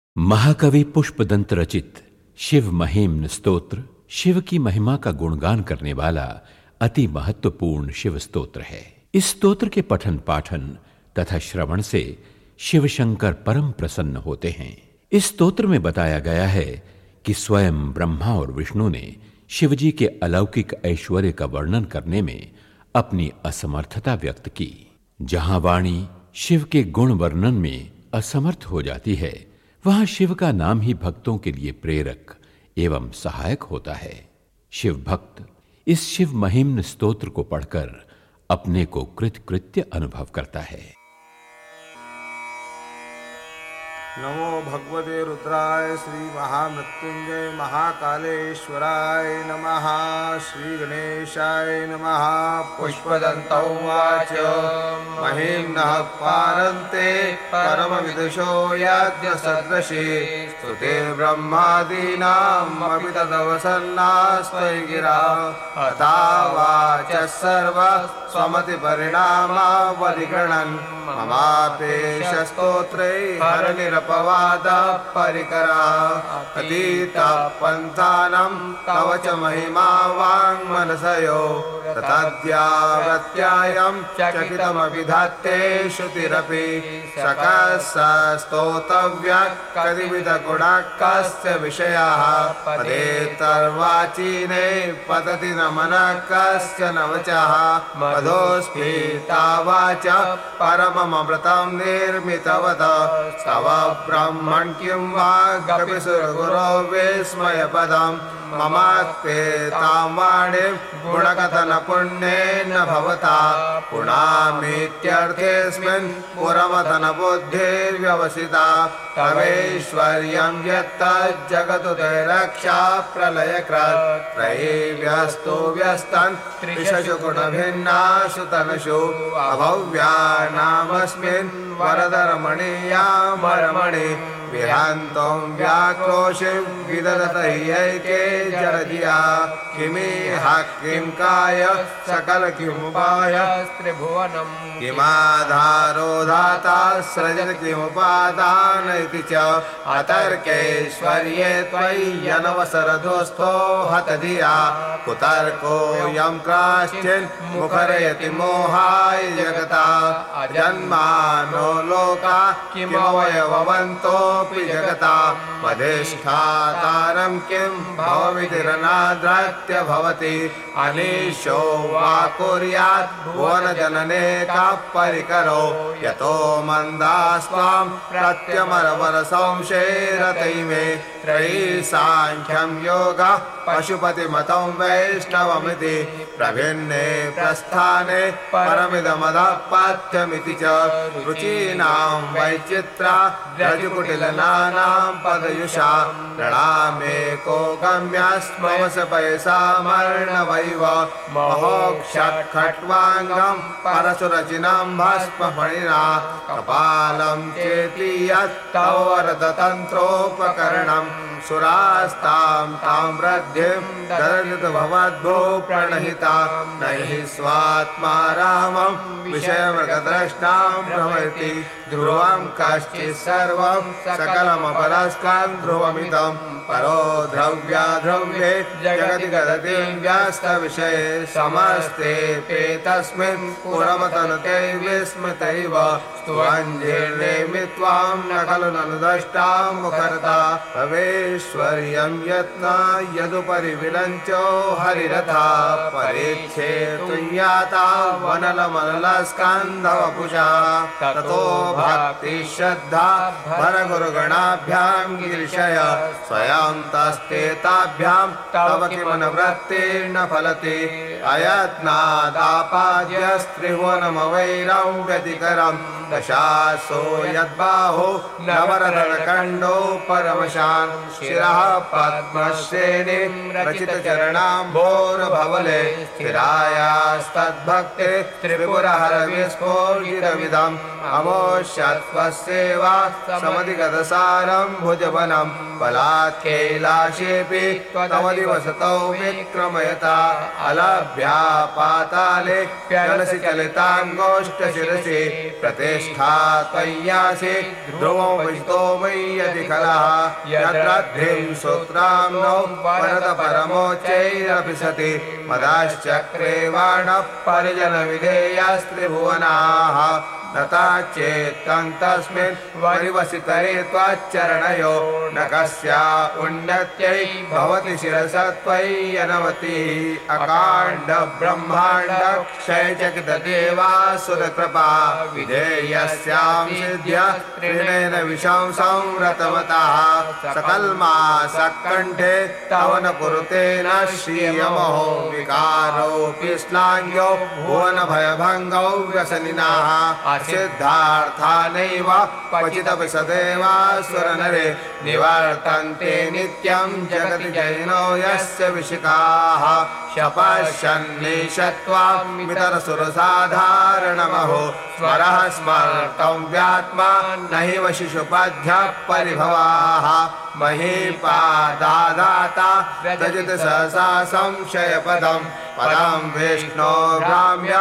महाकवि पुष्पदंत रचित शिव महिम्न स्तोत्र शिव की महिमा का गुणगान करने वाला अति महत्वपूर्ण शिव स्तोत्र है। इस स्तोत्र के पठन पाठन तथा श्रवण से शिव शंकर परम प्रसन्न होते हैं। इस स्तोत्र में बताया गया है कि स्वयं ब्रह्मा और विष्णु ने शिव जी के अलौकिक ऐश्वर्य का वर्णन करने में अपनी असमर्थता व्यक्त की। जहां वाणी शिव के गुण वर्णन में असमर्थ हो जाती है, वहां शिव का नाम ही भक्तों के लिए प्रेरक एवं सहायक होता है। शिव भक्त इस शिव महिम्न स्तोत्र को पढ़कर अपने को कृतकृत्य अनुभव करता है। नमो भगवते रुद्राय श्री महामृत्युंजय महाकालेश्वराय नमः। श्री गणेशाय नमः। पुष्पदंत उवाच महिम्नः पारन्ते परमविदुषो याज्ञ सदृशे स्तुते ब्रह्मादीनाम् अपि तदवसन्नास्त्वयि गिरा अथावाच सर्व स्वमति परिणामावधिगणन् ममापेश स्तोत्रे हरनिरपवाद परिकरा अतीता पंथानं तव च महिमा वाङ्मनसयो तथाद्यावत्यायं चकितमभिधात्ते श्रुतिरपि सकस स्तोतव्या कदिविधगुणाकस्य विषयाः पदेतर्वाचीने पतति न मनः कस्य न वचः मधोस्फीतावाच परममृतं निर्मितवत तव ब्रह्मन् किं वा कपिसुरगुरो विस्मयपदम् ममात्पेतां वाणीं गुणकथनपुण्येन भवता पुनामीत्यर्थेऽस्मिन् पुरमथनबुद्धिर्व्यवसिता तवैश्वर्यं यत्तज्जगतु ते रक्षा प्रलयकृत् त्रयीव्यस्तो व्यस्तन् त्रिषु गुणभिन्नासु तनुषु अभव्यानामस्मिन् वरदरमणीयामरमणि विहान्तों व्याक्रोशिं विदधत ह्यैके जडधिया किमिह किं काय सकल किमुपाय त्रिभुवनम् किमाधारो धाता सृजन किमुपादान इति च अतर्केश्वर्ये त्वय्यनवसरदोस्थो हतधिया कुतर्कोऽयं काश्चिन् मुखरयति मोहाय जगता अजन्मानो लोका किमवयववन्तोऽपि जगता वधिष्ठातारं किं भवमितिरनाद्रत्य भवति अनीशो वा कुर्यात् भुवनजनने का परिकरो यतो मन्दास्त्वां प्रत्यमरवरसंशेरतैमे त्रयी सांख्यं योगः पशुपतिमतं वैष्णवमिति प्रभिन्ने प्रस्थाने परमिदमदपथ्यमिति च रुचीनां वैचित्रा रजकुटिलनानां पदयुषा प्रणामेको गम्यस्मवस पयसामर्णवैव महोक्षट्खट्वाङ्गं परशुरचिनं भस्मफणिना कपालं चेति यत्तव वरदतन्त्रोपकरणं सुरास्तां तां वृद्धिं ददर्शत भवद्भो प्रणहिता न हि स्वात्मा रामं विषयमृगद्रष्टां भ्रमयति ध्रुवं कश्चित् सर्वं सकलमपरस्कं ध्रुवमिदं परो द्रव्याद्रव्ये जगति गदति व्यस्तविषये समस्तेऽप्येतस्मिन् पुरमतनुते विस्मृतैव स्तुवञ्जीर्णेमि त्वां न खलु ननु द्रष्टां मुखरता भवेश्वर्यं यत्ना यदुपरि विरञ्चो हरिरथा परिच्छेतुं याता वनलमनलस्कन्धवपुषा ततो भक्ति श्रद्धा भरगुरुगणाभ्यां गिरिशय स्वयं तस्तेताभ्यां तव किमनुवृत्तिर्न फलति अयत्नादापाद्यस्त्रिभुवनमवैरं व्यतिकरं दशासो यद्बाहो नवरदकण्डो परमशान् शिरः पद्मश्रेणीं रचितचरणाम्भोरभवले स्थिरायास्तद्भक्ते त्रिपुरहरविस्फोरितविदम् अमोषत्वस्येवा समधिगतसारं भुजवनं बलात् कैलाशेऽपि तव दिवसतो विक्रमयता अलभ्या पाताले प्यलसि चलिताङ्गोष्ठशिरसि प्रतिष्ठिता ज्येष्ठा त्वय्यासि ध्रुवो वैतो वै यदि खलः यद्रद्धिं सूत्रां नो वरद परमोच्चैरपि सति मदाश्चक्रे वाणः परिजनविधेयास्त्रिभुवनाः तथा चेत्तं तस्मिन् वरिवसितरे त्वच्चरणयो न कस्या उन्नत्यै भवति शिरसा त्वय्यनवतिः अकाण्ड ब्रह्माण्ड क्षयचकितदेवासुरकृपा विधेयस्यां सिद्ध्या त्रिणेन विषं संव्रतवतः सकल्मासकण्ठे तव न कुरुते न श्रियमहो विकारोऽपि श्लाघ्यो भुवनभयभङ्गौ व्यसनिनः सिद्धार्थानैव क्वचिदपि सदैवासुरनरे निवर्तन्ते नित्यं जगति जैनो यस्य विशिखाः शपश्यन्निशत्वामितरसुरसाधारणमहो स्मरः स्मर्तं व्यात्मा नैव शिशुपद्यः परिभवाः महीपादादाता रजत सहसा संशयपदं पदं विष्णो ग्राम्य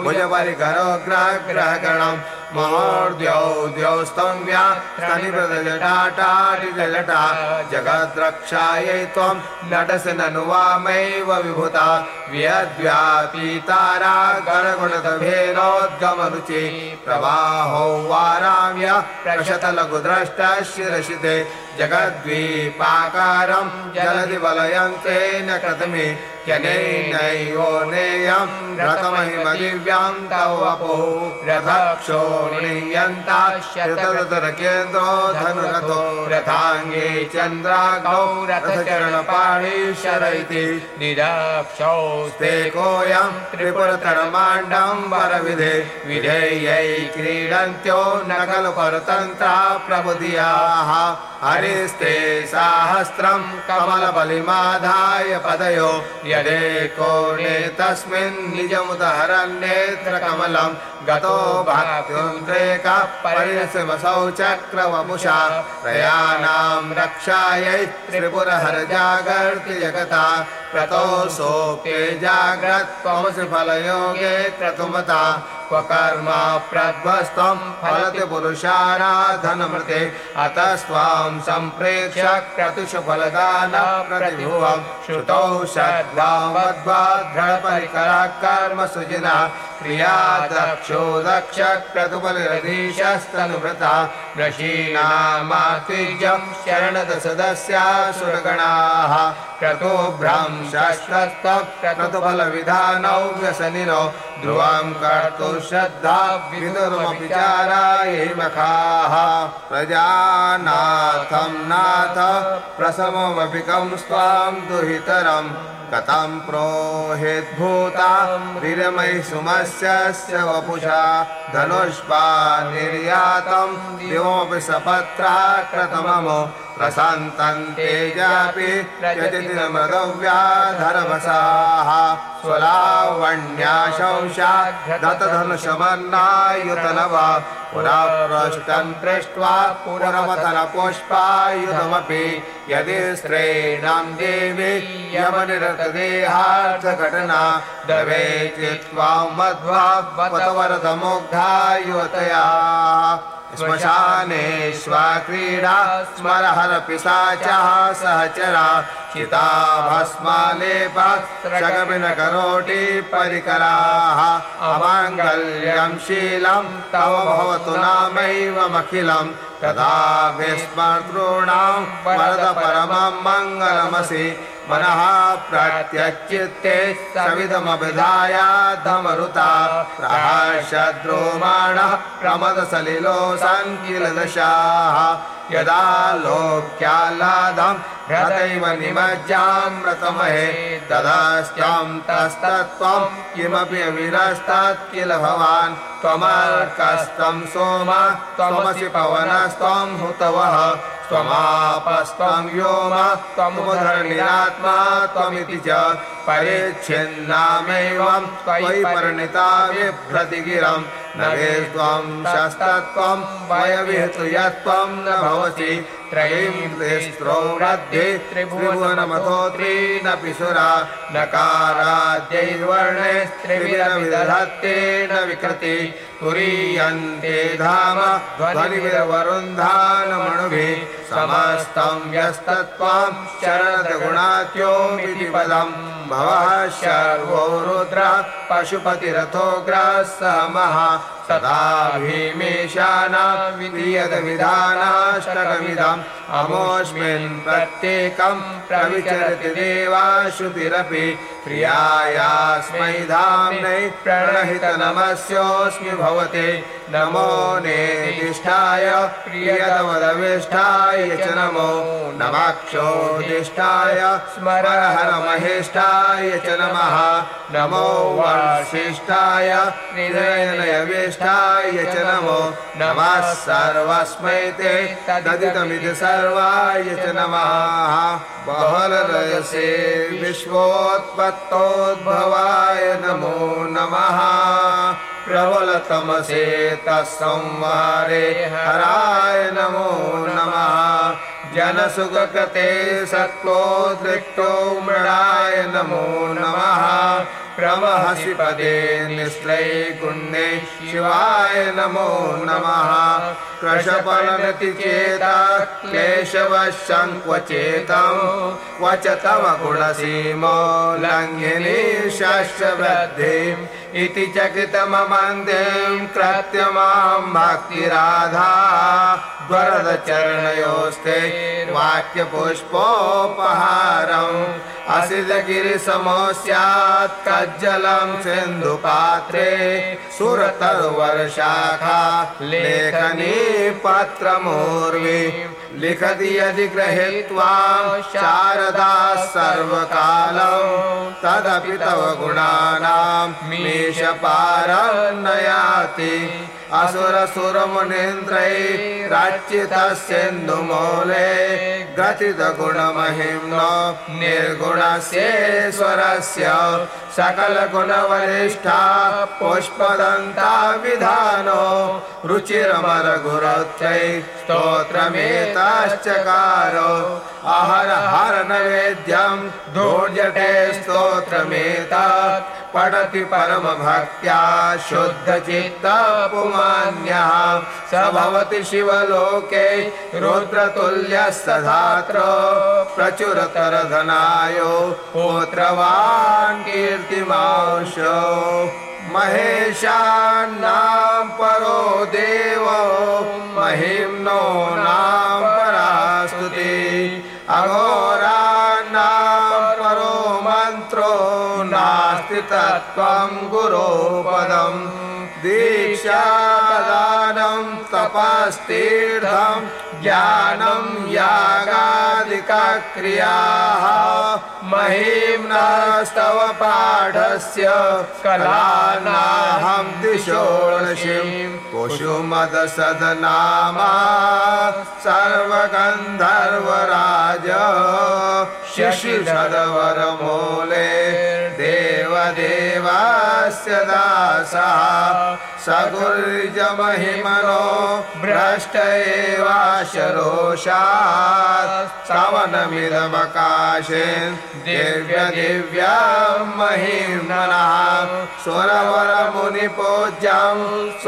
भुजपरिकरोग्रहग्रहगणं महोर्द्यौ द्यौस्तम्या स्तनिप्रदजटाटाटिजलटा जगद्रक्षायै त्वं नटसि ननु वामैव विभूता व्यद्व्यापीतारा गणगुणतभेनोद्गमरुचि प्रवाहो वाराम्य प्रशतलघुद्रष्टशिरशिते जगद्वीपाकारं जलधि वलयन्तेन कृतमे यनेनैवो नेयं रथमहिमदिव्यां तव वपुः रथक्षोणीयन्ता शतदतरकेन्द्रो धनुरथो रथाङ्गे चन्द्राग्नौ रथचरणपाणीश्वर इति निरक्षौस्ते कोऽयं त्रिपुरतरमाण्डं वरविधे विधेयै क्रीडन्त्यो न खलु परतन्त्रा प्रबुधियाः हरिस्ते साहस्रं कमलबलिमाधाय पदयो यदेको नेतस्मिन् निजमुदहरन्नेत्रकमलं गतो भक्त्युद्रेकः परिणसमसौ चक्रवपुषा त्रयाणां रक्षायै त्रिपुरहरजागर्ति जगता क्रतोऽसोऽप्ये जाग्रत्वमसि फलयोगे क्रतुमता क्व कर्म प्रध्वस्त्वं फलति पुरुषाराधनमृते अतस्त्वां सम्प्रेक्ष्य क्रतुषु फलदानप्रतिभुवं श्रुतौ षड्वामध्वा दृढपरिकरः कर्म सुजिनः क्रिया दक्षो दक्ष क्रतुबलिरधीशस्तनुभृता वृषीणामात्विज्यं शरणदसदस्यासुरगणाः क्रतुभ्रं शश्वस्तः क्रतुफलविधानौ व्यसनिनो ध्रुवं कर्तुं श्रद्धा विदुर्मपि चारायै मखाः प्रजानाथं नाथ प्रसममपिकं स्वां दुहितरं कथं प्रोहिद्भूतां विरमयि सुमस्यस्य वपुषा धनुष्पा निर्यातं दिवमपि सपत्रा क्रतममो प्रसन्तं तेजापि त्यजति न मृगव्याधरवसाः स्वलावण्याशंसा दतधनुषमन्नायुतनव पुरा पृष्ठं दृष्ट्वा पुरमथनपुष्पायुधमपि यदि स्त्रीणां देवी यमनिरतदेहार्थघटना दवे चित्वा मध्वा वतवरदमुग्धा युवतयाः श्मशानेष्वा स्मरहर पिशाचः सहचरा चिता भस्मालेपा शगविनकरोटी परिकराः अमाङ्गल्यं शीलं तव भवतु नामैवमखिलं तदा विस्मर्तॄणां वरद परमं मङ्गलमसि मनः प्रत्यच्चित्ते सविधमभिधायाधमरुता प्रहर्षद्रोमाणः प्रमदसलिलोऽसङ्किलदशाः यदा लोक्याह्लादं हृदैव निमज्जामृतमहे तदास्त्वं तस्तत्त्वं किमपि अविरस्तत् किल भवान् त्वमर्कस्त्वं सोम त्वमसि पवनस्त्वं हुतवः त्वमापस्त्वं व्योम त्वमुधरणीरात्मा त्वमिति च परिच्छिन्नामेवं त्वयि परिणिता बिभ्रति गिरं न वेस्त्वं शस्तत्वं वयविहतु यत्त्वं न भवसि त्रयीं तिस्रो मध्ये त्रिभुवनमथो त्रीनपि सुरा नकाराद्यैर्वर्णे त्रिविधत्तेन विकृति तुरीयन्ते धाम ध्वनिविरवरुन्धानमणुभिः समस्तं यस्तत्त्वां शरदगुणात्योमिति पदम् भवः शर्वो रुद्रः पशुपतिरथोग्रः सदा भीमेशानां विधीयतविधानाष्टकमिदम् अमोऽस्मिन् प्रत्येकं प्रविचरति देवाश्रुतिरपि प्रियायास्मै धाम्नै प्रणहितनमस्योऽस्मि भवते नमो नेदिष्ठाय प्रियतमदविष्ठाय च नमो नमक्षोदिष्ठाय स्मरहरमहेष्ठाय च नमः नमो वासिष्ठाय हृदयनयविष्ठाय च नमो नमः सर्वस्मै ते तदिदमिति सर्वाय च नमः बहलरयसे विश्वोत्पत्तोद्भवाय नमो नमः प्रबलतमसे तत्संहारे हराय नमो नमः जनसुखकृते सत्त्वोद्रिक्तो मृडाय नमो नमः प्रमहसि पदे निश्लैकुण्डे शिवाय नमो नमः कृशफलनतिचेता क्लेशवशङ्क्वचेतं क्वच तव गुणसीमो लङ्घिनी शाश्ववृद्धिम् इति चकितममन्दिं कृत्यमां भक्तिराधा वरदचरणयोस्ते वाक्यपुष्पोपहारम् असितगिरिसमो स्यात् कज्जलं सिन्धुपात्रे सुरतरुवर्शाखा लेखनी पत्रमूर्वी लिखति यदि गृहीत्वा शारदा सर्वकालं तदपि तव गुणानां मीशपारं न याति असुरसुरमुनीन्द्रैरर्चितस्सिन्धुमूले गतितगुणमहिम्नो निर्गुणस्येश्वरस्य सकलगुणवरिष्ठा पुष्पदन्ता विधानो रुचिरमरगुरुत्यै स्तोत्रमेतश्चकारो अहर हर नैवेद्यं धूर्जटे स्तोत्रमेतत् पठति परमभक्त्या शुद्धचित्तपुमान्यः स भवति शिवलोके रुद्रतुल्यस्तधात्रो प्रचुरतरधनायो पुत्रवान् कीर्तिमांशो महेशान्नां परो देवो महिम्नो नाम परास्तुतिः अघोरान्नां परो मन्त्रो नास्ति तत्त्वं गुरोपदम् दीक्षादानं तपस्तीर्थं ज्ञानं यागादिक्रियाः महिम्नस्तव पाठस्य कलानाहं दिशोषिं कुसुमदसदनामा सर्वगन्धर्वराज शशिधरवरमूले देवदेवस्य दासः सगुर्जमहिमनो भ्रष्ट एवाशरोषात् सवनमिदमकाशे दिव्यदिव्यं महिम्नः सुरवरमुनिपूज्यं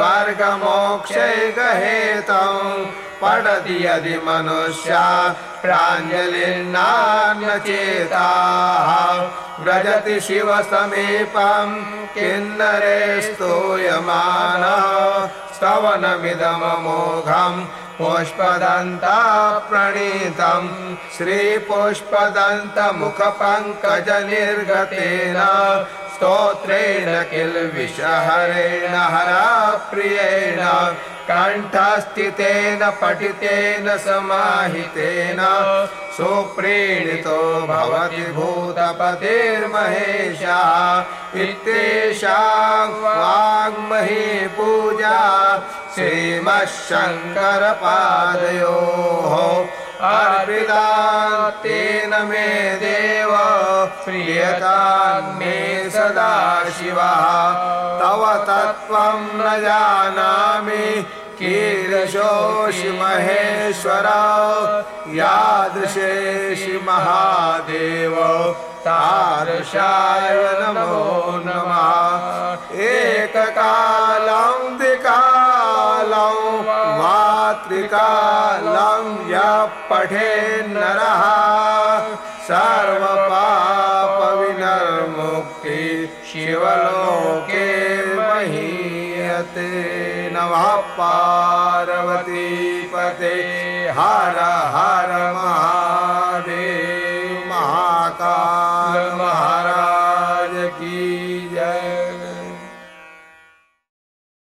स्वर्गमोक्षैकहेतं पठति यदि मनुष्या प्राञ्जलिर्नान्यचेताः व्रजति शिवसमीपं किन्नरे स्तूयमानः स्तवनमिदममोघं पुष्पदन्ता प्रणीतं श्रीपुष्पदन्तमुखपङ्कजनिर्गतेन स्तोत्रेण किल्बिषहरेण हरप्रियेण कण्ठस्थितेन पठितेन समाहितेन सुप्रीणितो भवति भूतपतिर्महेशः इत्येषां वाङ्मही पूजा श्रीमच्छङ्करपादयोः अर्पिता तेन मे देव प्रियतां मे सदा शिवः तव तत्त्वं न जानामि कीदृशोऽसि महेश्वर यादृशेऽसि महादेव तादृशाय नमो नमः एककालं कालं यः पठे नरः सर्वपापविनिर्मुक्ति शिवलोके महीयते। नमः पार्वतीपते हर हर महादेव महाकाल महाराज।